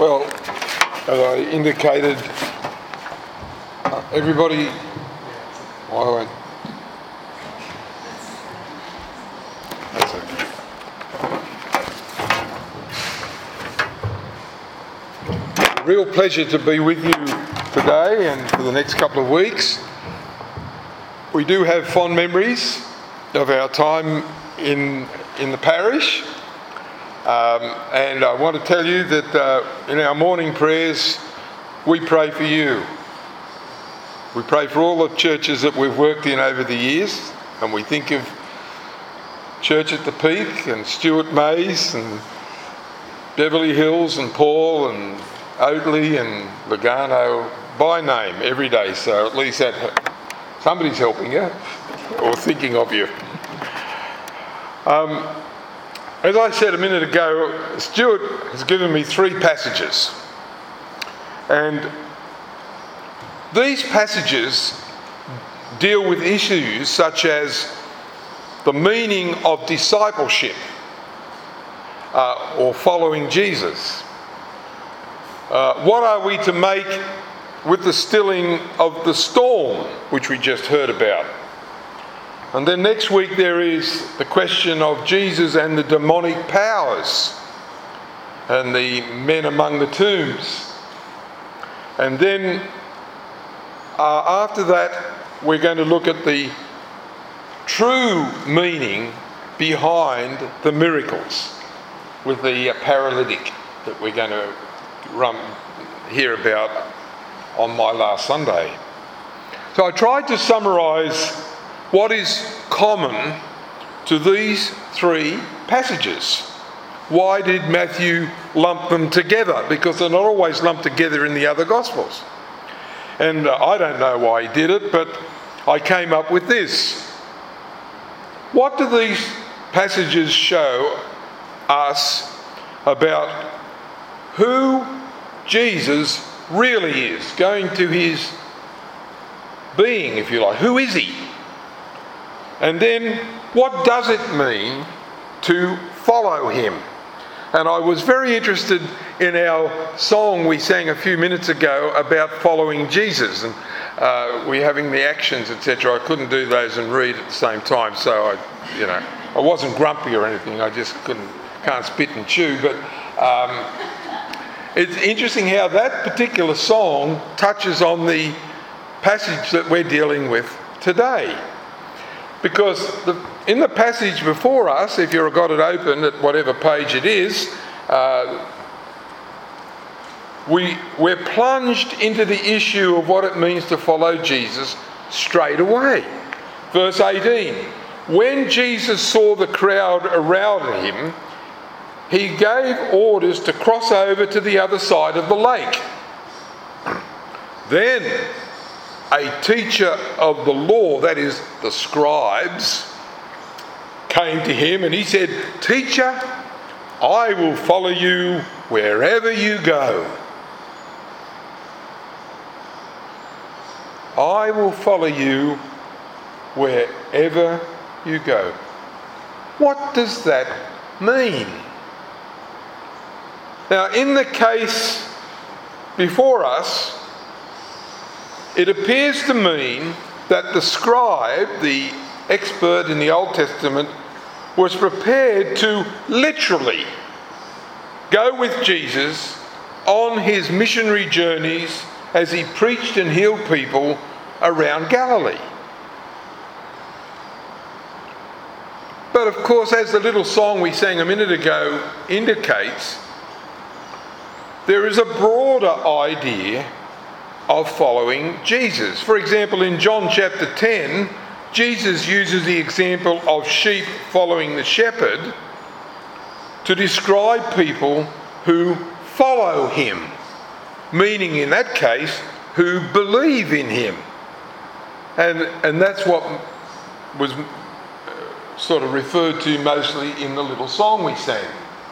Well, as I indicated, everybody... I won't... That's okay. Real pleasure to be with you today and for the next couple of weeks. We do have fond memories of our time in the parish. And I want to tell you that in our morning prayers, we pray for you. We pray for all the churches that we've worked in over the years, and we think of Church at the Peak and Stuart Mays and Beverly Hills and Paul and Oatley and Lugano by name every day, so at least that somebody's helping you or thinking of you. As I said a minute ago, Stuart has given me 3 passages. And these passages deal with issues such as the meaning of discipleship or following Jesus. What are we to make with the stilling of the storm, which we just heard about? And then next week there is the question of Jesus and the demonic powers and the men among the tombs. And then after that we're going to look at the true meaning behind the miracles with the paralytic that we're going to hear about on my last Sunday. So I tried to summarise what is common to these 3 passages. Why did Matthew lump them together? Because they're not always lumped together in the other Gospels. And I don't know why he did it, but I came up with this. What do these passages show us about who Jesus really is? Going to his being, if you like. Who is he? And then, what does it mean to follow him? And I was very interested in our song we sang a few minutes ago about following Jesus. And we're having the actions, etc. I couldn't do those and read at the same time, so I wasn't grumpy or anything. I just can't spit and chew. But it's interesting how that particular song touches on the passage that we're dealing with today. Because in the passage before us, if you've got it open at whatever page it is, we're plunged into the issue of what it means to follow Jesus straight away. Verse 18, when Jesus saw the crowd around him, he gave orders to cross over to the other side of the lake. Then a teacher of the law, that is, the scribes, came to him and he said, "Teacher, I will follow you wherever you go." I will follow you wherever you go. What does that mean? Now, in the case before us, it appears to mean that the scribe, the expert in the Old Testament, was prepared to literally go with Jesus on his missionary journeys as he preached and healed people around Galilee. But of course, as the little song we sang a minute ago indicates, there is a broader idea of following Jesus. For example, in John chapter 10, Jesus uses the example of sheep following the shepherd to describe people who follow him, meaning in that case, who believe in him. And that's what was sort of referred to mostly in the little song we sang.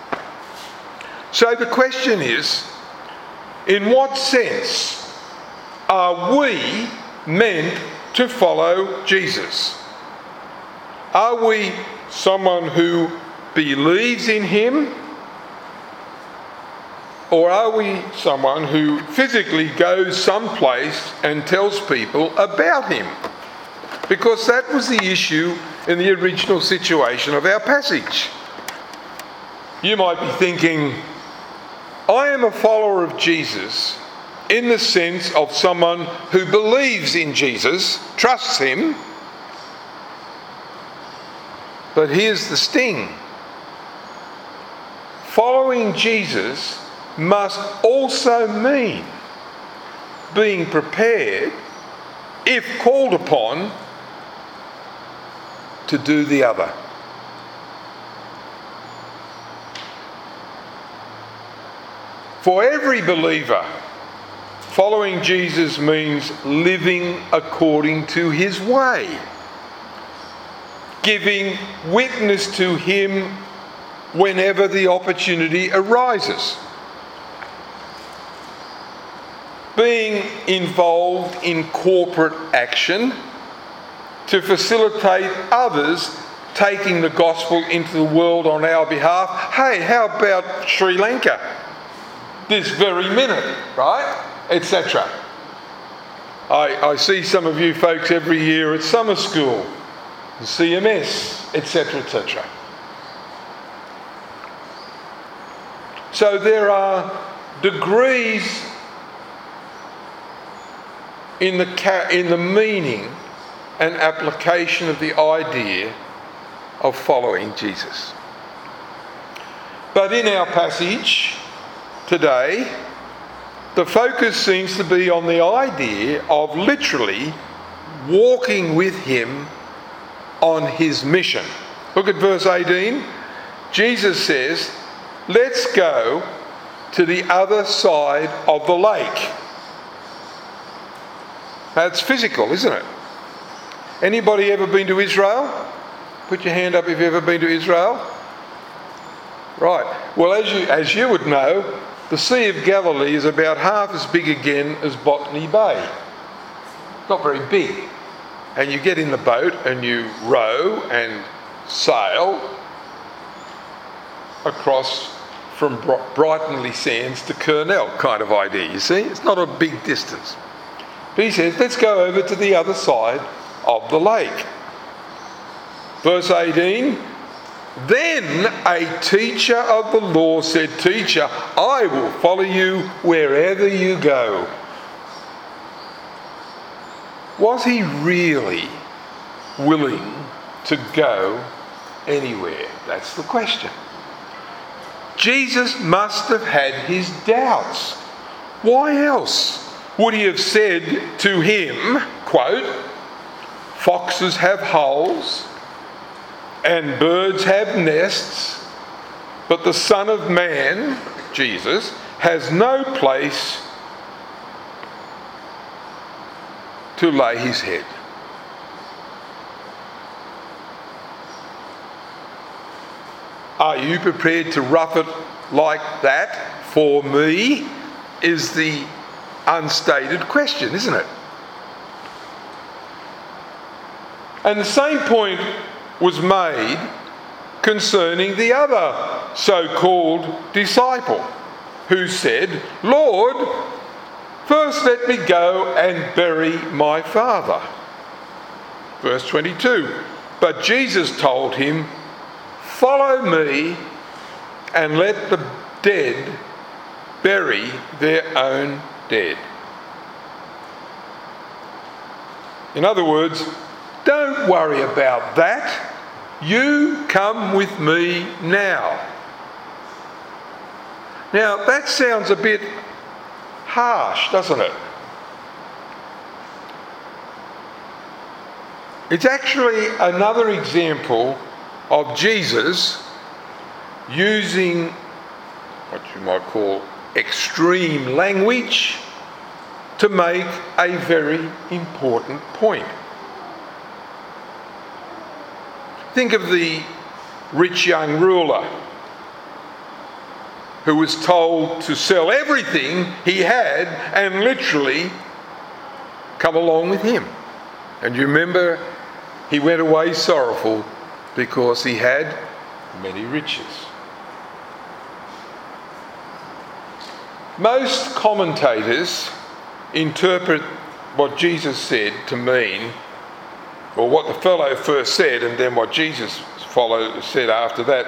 So the question is, in what sense are we meant to follow Jesus? Are we someone who believes in him Or are we someone who physically goes someplace and tells people about him? Because that was the issue in the original situation of our passage. You might be thinking, I am a follower of Jesus in the sense of someone who believes in Jesus, trusts him. But here's the sting. Following Jesus must also mean being prepared, if called upon, to do the other. For every believer, following Jesus means living according to his way, giving witness to him whenever the opportunity arises, being involved in corporate action to facilitate others taking the gospel into the world on our behalf. Hey, how about Sri Lanka? This very minute, right? Etc. I see some of you folks every year at summer school, CMS, etc., etc. So there are degrees in the meaning and application of the idea of following Jesus. But in our passage today, the focus seems to be on the idea of literally walking with him on his mission. Look at verse 18. Jesus says, let's go to the other side of the lake. That's physical, isn't it? Anybody ever been to Israel? Put your hand up if you've ever been to Israel. Right. Well, as you would know, the Sea of Galilee is about half as big again as Botany Bay. Not very big. And you get in the boat and you row and sail across from Brightonley Sands to Kurnell kind of idea, you see? It's not a big distance. But he says, let's go over to the other side of the lake. Verse 18, then a teacher of the law said, Teacher, I will follow you wherever you go. Was he really willing to go anywhere? That's the question. Jesus must have had his doubts. Why else would he have said to him, quote, foxes have holes and birds have nests, but the Son of Man, Jesus, has no place to lay his head? Are you prepared to rough it like that for me? Is the unstated question, isn't it? And the same point was made concerning the other so-called disciple who said, Lord, first let me go and bury my father. Verse 22, but Jesus told him, follow me and let the dead bury their own dead. In other words, don't worry about that. You come with me now. Now, that sounds a bit harsh, doesn't it? It's actually another example of Jesus using what you might call extreme language to make a very important point. Think of the rich young ruler who was told to sell everything he had and literally come along with him. And you remember, he went away sorrowful because he had many riches. Most commentators interpret what Jesus said to mean, or what the fellow first said and then what Jesus said after that,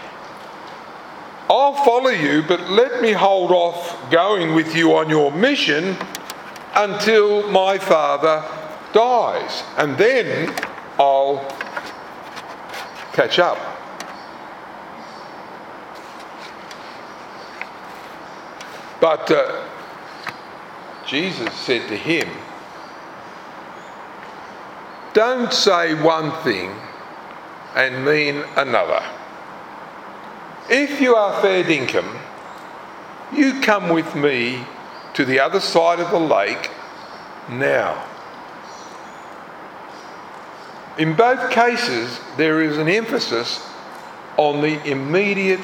I'll follow you, but let me hold off going with you on your mission until my Father dies, and then I'll catch up. But Jesus said to him, don't say one thing and mean another. If you are fair dinkum, you come with me to the other side of the lake now. In both cases, there is an emphasis on the immediate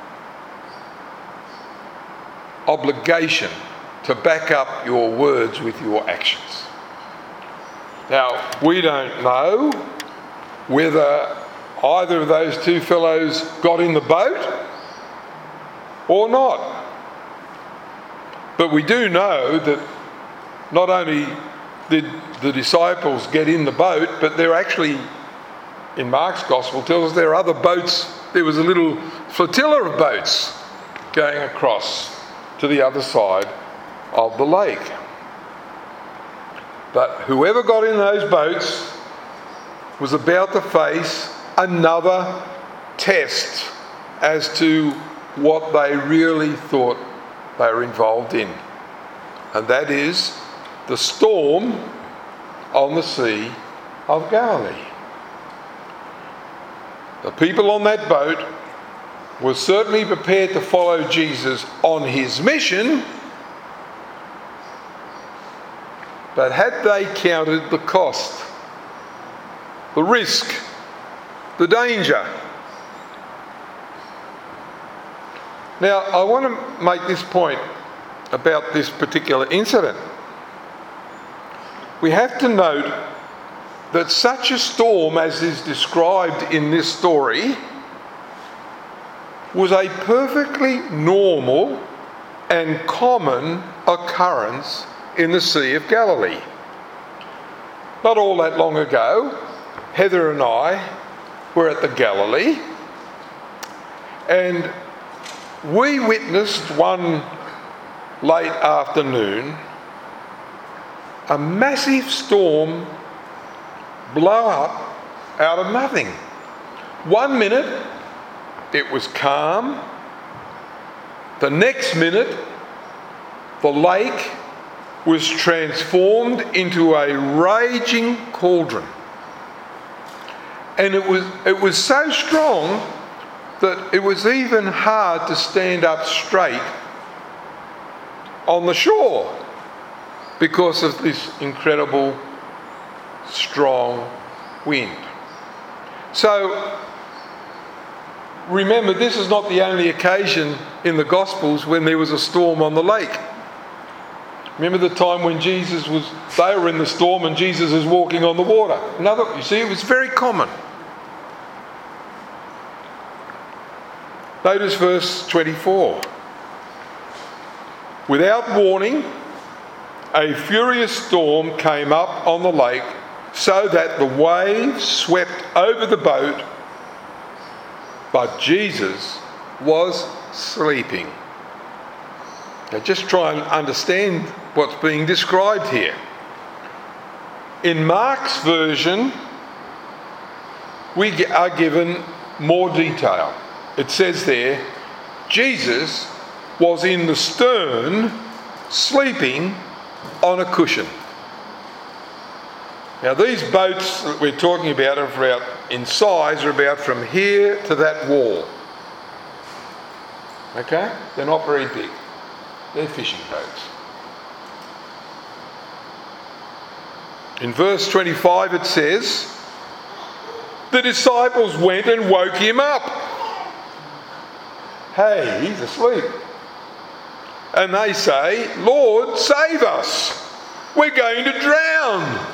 obligation to back up your words with your actions. Now, we don't know whether either of those two fellows got in the boat or not. But we do know that not only did the disciples get in the boat, but they're actually, in Mark's Gospel, tells us there are other boats. There was a little flotilla of boats going across to the other side of the lake. But whoever got in those boats was about to face another test as to what they really thought they were involved in. And that is the storm on the Sea of Galilee. The people on that boat were certainly prepared to follow Jesus on his mission, but had they counted the cost, the risk, the danger? Now, I want to make this point about this particular incident. We have to note that such a storm as is described in this story was a perfectly normal and common occurrence in the Sea of Galilee. Not all that long ago, Heather and I were at the Galilee, and we witnessed one late afternoon a massive storm blow up out of nothing. 1 minute it was calm. The next minute the lake was transformed into a raging cauldron. And it was so strong that it was even hard to stand up straight on the shore because of this incredible strong wind. So remember, this is not the only occasion in the Gospels when there was a storm on the lake. Remember the time when they were in the storm and Jesus is walking on the water. You see, it was very common. Notice verse 24. Without warning, a furious storm came up on the lake so that the waves swept over the boat, but Jesus was sleeping. Now just try and understand what's being described here. In Mark's version, we are given more detail. It says there, Jesus was in the stern, sleeping on a cushion. Now these boats that we're talking about in size are about from here to that wall. Okay? They're not very big. They're fishing boats. In verse 25 it says, the disciples went and woke him up. Hey, he's asleep. And they say, Lord, save us. We're going to drown.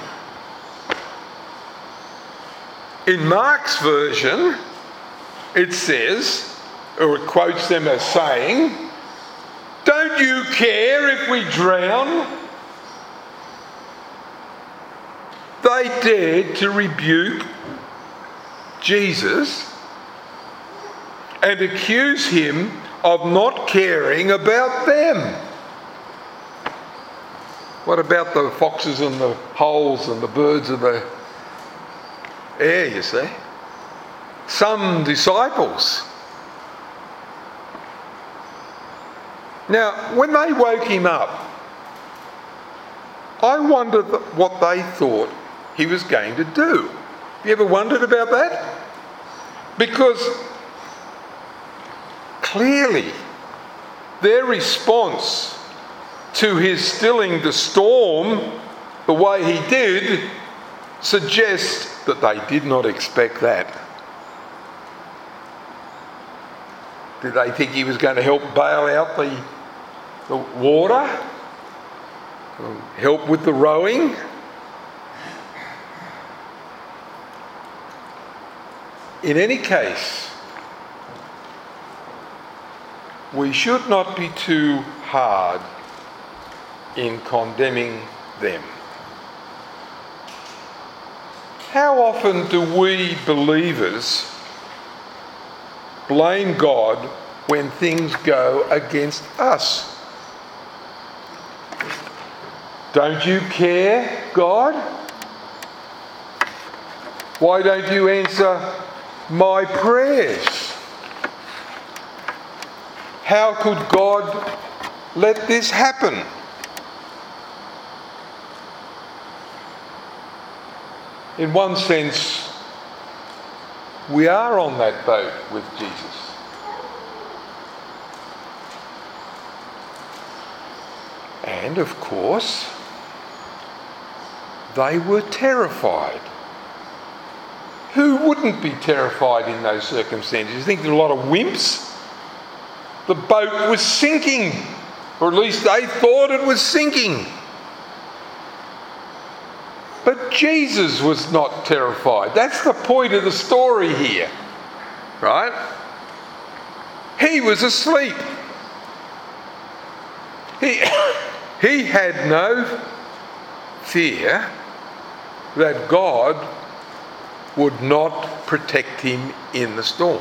In Mark's version, it says, or it quotes them as saying, Don't you care if we drown? They dared to rebuke Jesus and accuse him of not caring about them. What about the foxes and the holes and the birds of the air, you see? Some disciples. Now, when they woke him up, I wondered what they thought he was going to do. You ever wondered about that? Because clearly their response to his stilling the storm the way he did suggests that they did not expect that. Did they think he was going to help bail out the water? Help with the rowing? In any case, we should not be too hard in condemning them. How often do we believers blame God when things go against us? Don't you care, God? Why don't you answer my prayers? How could God let this happen? In one sense, we are on that boat with Jesus. And of course, they were terrified. Who wouldn't be terrified in those circumstances? You think there are a lot of wimps? The boat was sinking, or at least they thought it was sinking. But Jesus was not terrified. That's the point of the story here, right? He was asleep. He had no fear that God would not protect him in the storm.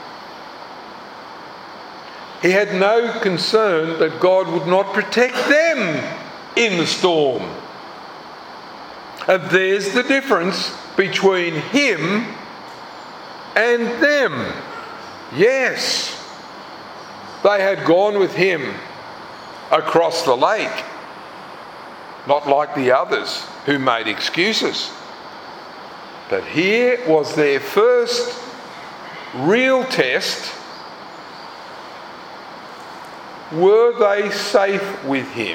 He had no concern that God would not protect them in the storm. And there's the difference between him and them. Yes, they had gone with him across the lake, not like the others who made excuses. But here was their first real test. Were they safe with him,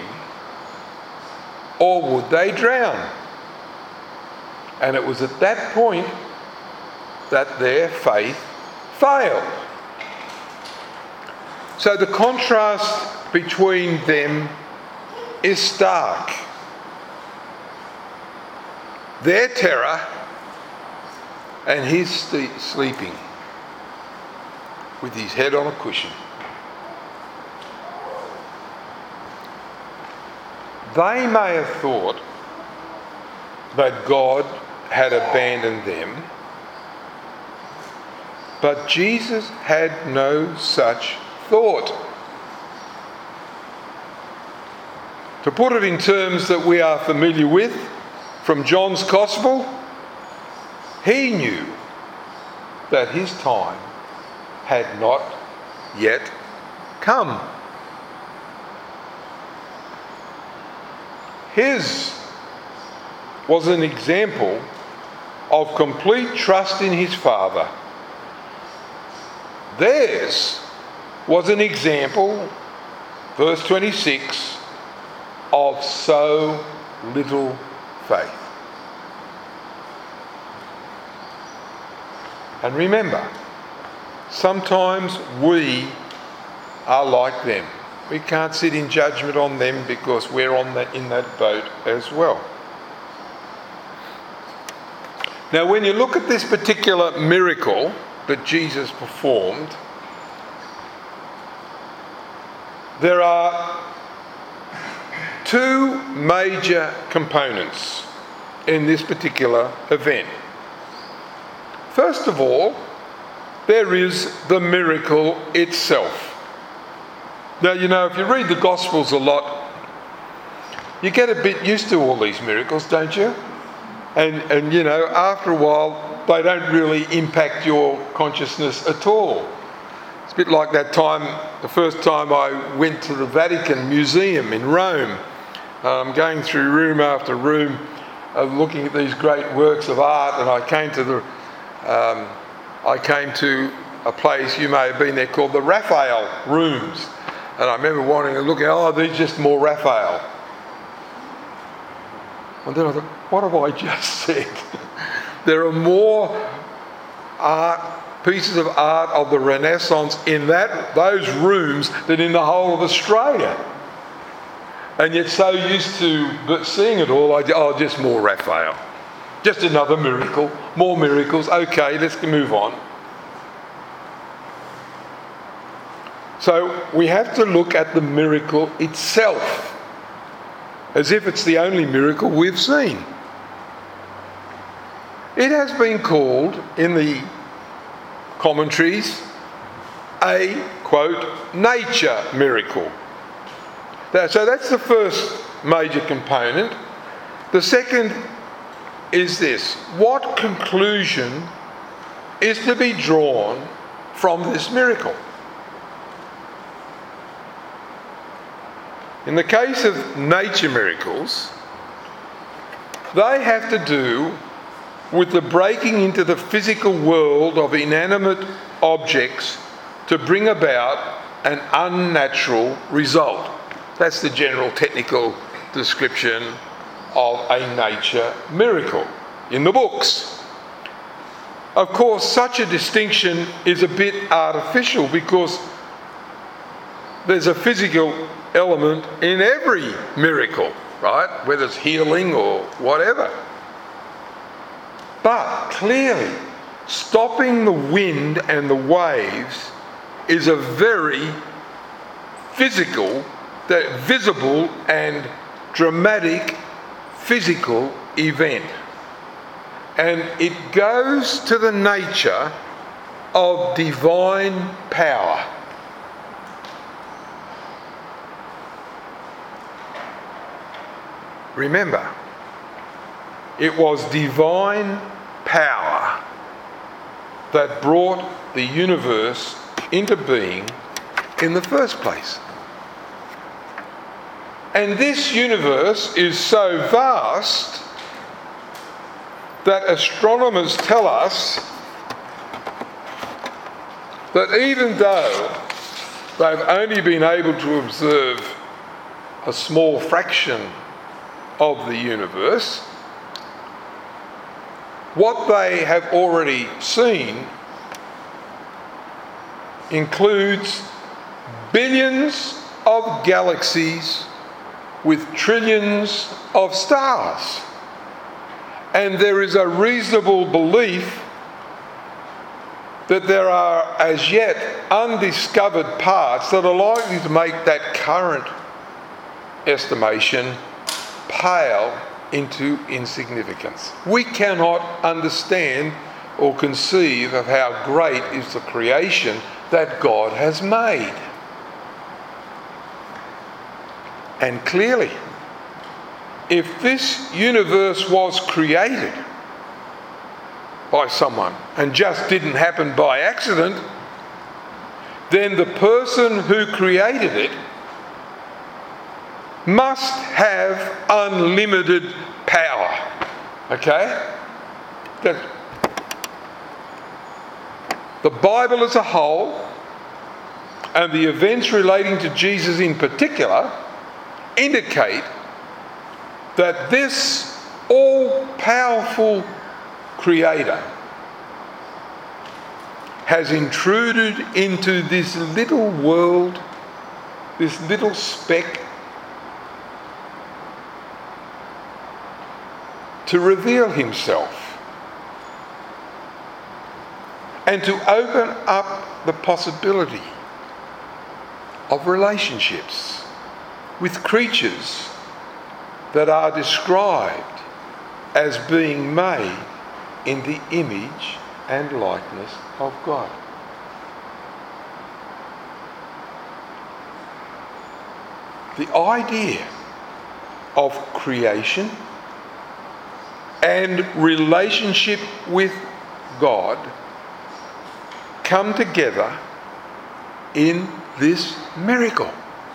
or would they drown? And it was at that point that their faith failed. So the contrast between them is stark. Their terror and his sleeping with his head on a cushion. They may have thought that God had abandoned them, but Jesus had no such thought. To put it in terms that we are familiar with from John's Gospel, he knew that his time had not yet come. His was an example of complete trust in his Father. Theirs was an example, verse 26, of so little faith. And remember, sometimes we are like them. We can't sit in judgment on them because we're in that boat as well. Now, when you look at this particular miracle that Jesus performed, there are two major components in this particular event. First of all, there is the miracle itself. Now, you know, if you read the Gospels a lot, you get a bit used to all these miracles, don't you? And you know, after a while, they don't really impact your consciousness at all. It's a bit like that time, the first time I went to the Vatican Museum in Rome. Going through room after room, looking at these great works of art, and I came to a place, you may have been there, called the Raphael Rooms. And I remember wanting to look at, these just more Raphael. And then I thought, what have I just said? There are more pieces of art of the Renaissance in those rooms than in the whole of Australia. And yet so used to seeing it all, just more Raphael. Just another miracle, more miracles. Okay, let's move on. So we have to look at the miracle itself as if it's the only miracle we've seen. It has been called in the commentaries a, quote, nature miracle. So that's the first major component. The second is this: what conclusion is to be drawn from this miracle? In the case of nature miracles, they have to do with the breaking into the physical world of inanimate objects to bring about an unnatural result. That's the general technical description of a nature miracle in the books. Of course, such a distinction is a bit artificial because there's a physical element in every miracle, right? Whether it's healing or whatever. But clearly, stopping the wind and the waves is a very visible and dramatic physical event. And it goes to the nature of divine power. Remember, it was divine power that brought the universe into being in the first place. And this universe is so vast that astronomers tell us that even though they've only been able to observe a small fraction of the universe, what they have already seen includes billions of galaxies with trillions of stars. And there is a reasonable belief that there are as yet undiscovered parts that are likely to make that current estimation pale into insignificance. We cannot understand or conceive of how great is the creation that God has made. And clearly, if this universe was created by someone and just didn't happen by accident, then the person who created it must have unlimited power. Okay? The Bible as a whole, and the events relating to Jesus in particular, indicate that this all-powerful Creator has intruded into this little world, this little speck, to reveal himself and to open up the possibility of relationships with creatures that are described as being made in the image and likeness of God. The idea of creation and relationship with God come together in this miracle.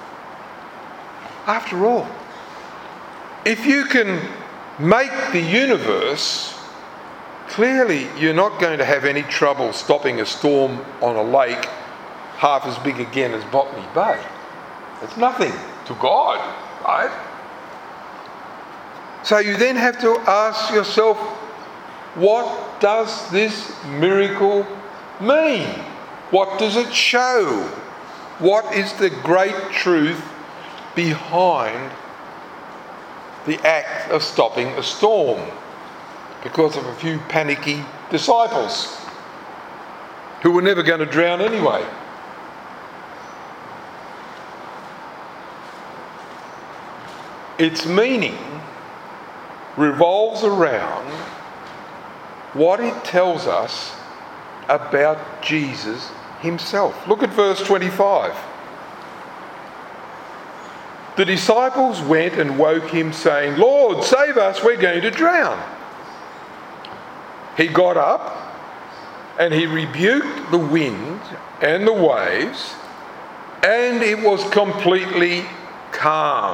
After all, if you can make the universe, clearly you're not going to have any trouble stopping a storm on a lake half as big again as Botany Bay. It's nothing to God, right? So you then have to ask yourself, what does this miracle mean? What does it show? What is the great truth behind the act of stopping a storm because of a few panicky disciples who were never going to drown anyway? Its meaning revolves around what it tells us about Jesus himself. Look at verse 25. The disciples went and woke him, saying, "Lord, save us, we're going to drown." He got up and he rebuked the wind and the waves, and it was completely calm.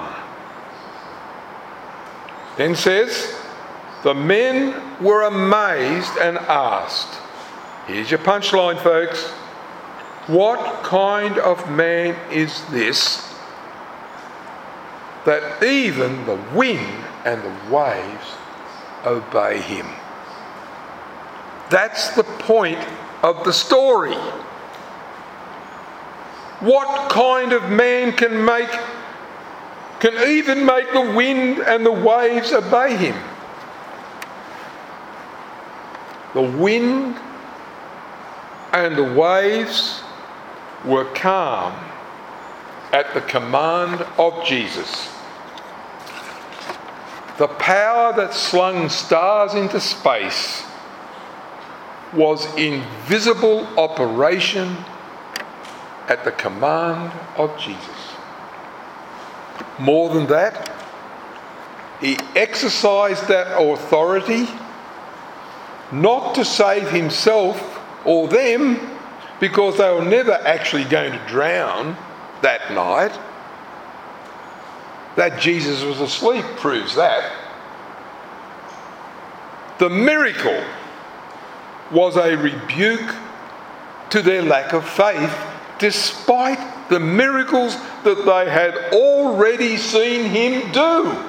Then says, the men were amazed and asked, here's your punchline, folks, what kind of man is this that even the wind and the waves obey him? That's the point of the story. What kind of man can even make the wind and the waves obey him? The wind and the waves were calm at the command of Jesus. The power that slung stars into space was in visible operation at the command of Jesus. More than that, he exercised that authority not to save himself or them, because they were never actually going to drown that night. That Jesus was asleep proves that. The miracle was a rebuke to their lack of faith, despite the miracles that they had already seen him do.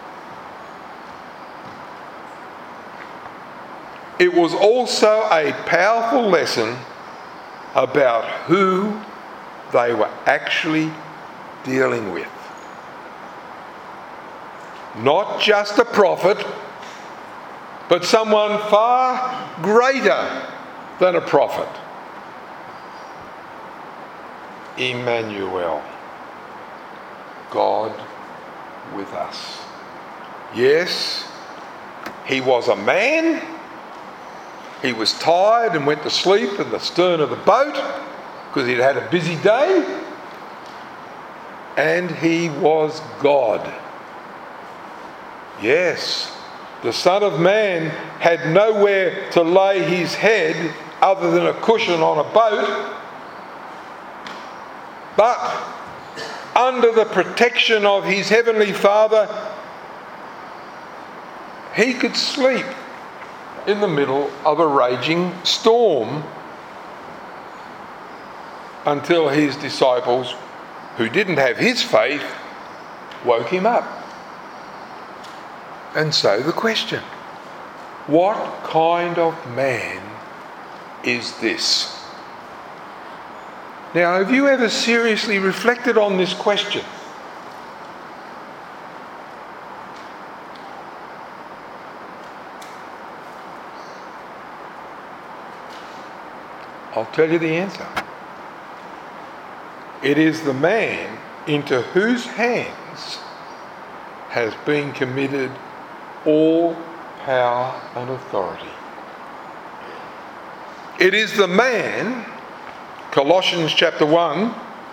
It was also a powerful lesson about who they were actually dealing with. Not just a prophet, but someone far greater than a prophet. Emmanuel, God with us. Yes, he was a man. He was tired and went to sleep in the stern of the boat because he'd had a busy day. And he was God. Yes, the Son of Man had nowhere to lay his head other than a cushion on a boat. But under the protection of his heavenly Father, he could sleep in the middle of a raging storm until his disciples, who didn't have his faith, woke him up. And so the question, what kind of man is this? Now, have you ever seriously reflected on this question? I'll tell you the answer. It is the man into whose hands has been committed all power and authority. It is the man, Colossians chapter 1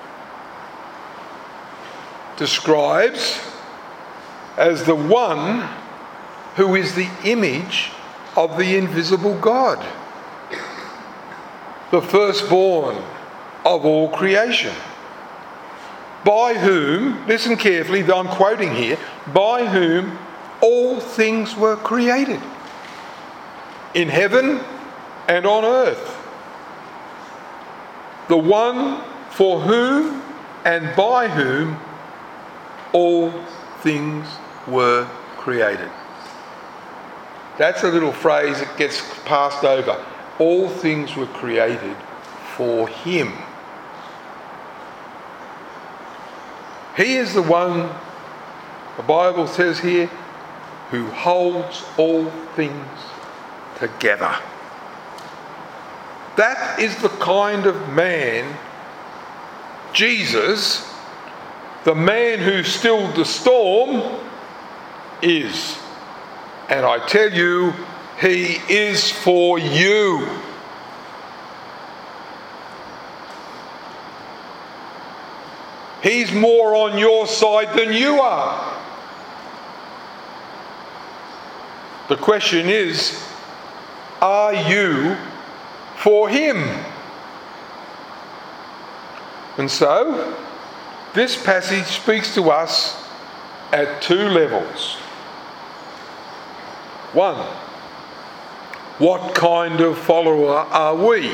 describes as the one who is the image of the invisible God, the firstborn of all creation, by whom, listen carefully, I'm quoting here, by whom all things were created, in heaven and on earth. The one for whom and by whom all things were created. That's a little phrase that gets passed over. All things were created for him. He is the one, the Bible says here, who holds all things together. That is the kind of man Jesus, the man who stilled the storm, is. And I tell you, he is for you. He's more on your side than you are. The question is, are you for him? And so, this passage speaks to us at two levels. One, what kind of follower are we?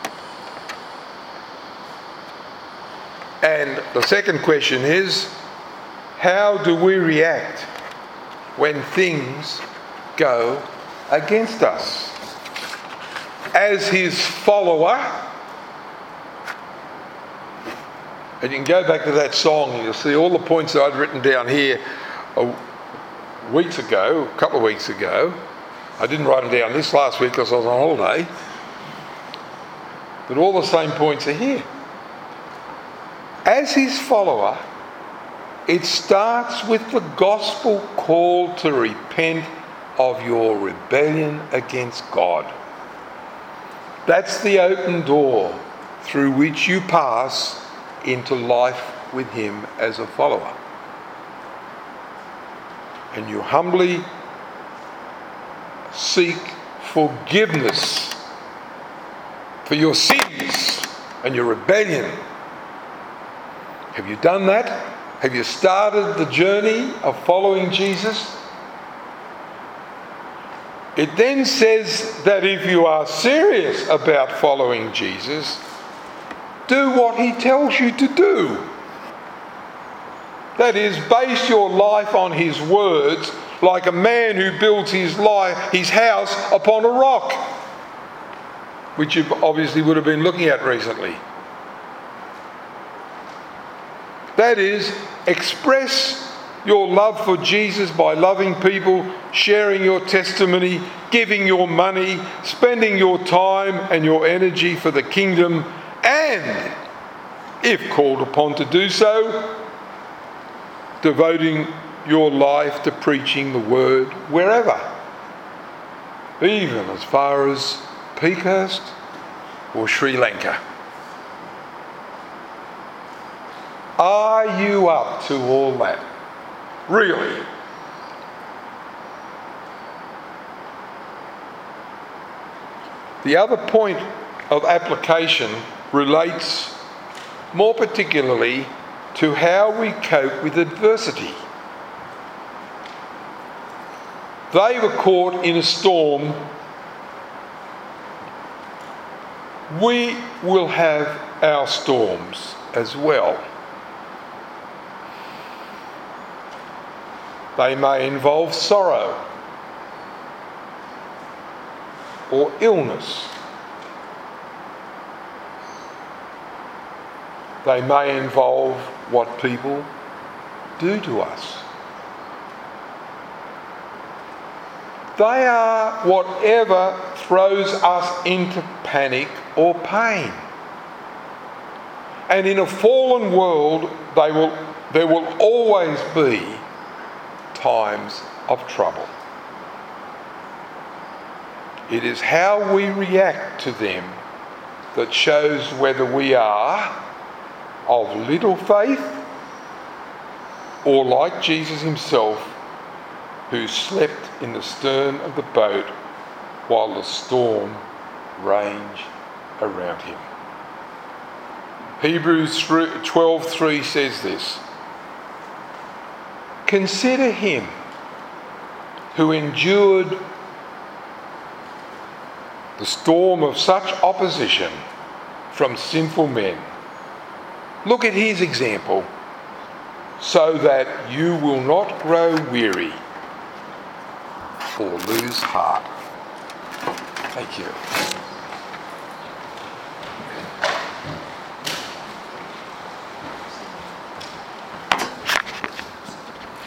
And the second question is, how do we react when things go against us? As his follower, and you can go back to that song and you'll see all the points that I'd written down here weeks ago, a couple of weeks ago. I didn't write them down this last week because I was on holiday. But all the same points are here. As his follower, it starts with the gospel call to repent of your rebellion against God. That's the open door through which you pass into life with him as a follower. And you humbly seek forgiveness for your sins and your rebellion. Have you done that? Have you started the journey of following Jesus? It then says that if you are serious about following Jesus, do what he tells you to do. That is, base your life on his words, like a man who builds his house upon a rock, which you obviously would have been looking at recently. That is, express your love for Jesus by loving people, sharing your testimony, giving your money, spending your time and your energy for the kingdom, and, if called upon to do so, devoting your life to preaching the word wherever, even as far as Peakhurst or Sri Lanka. Are you up to all that? Really? The other point of application relates more particularly to how we cope with adversity. They were caught in a storm. We will have our storms as well. They may involve sorrow or illness. They may involve what people do to us. They are whatever throws us into panic or pain. And in a fallen world, there will always be times of trouble. It is how we react to them that shows whether we are of little faith or like Jesus himself, who slept in the stern of the boat while the storm raged around him. Hebrews 12:3 says this: "Consider him who endured the storm of such opposition from sinful men. Look at his example, so that you will not grow weary or lose heart." Thank you.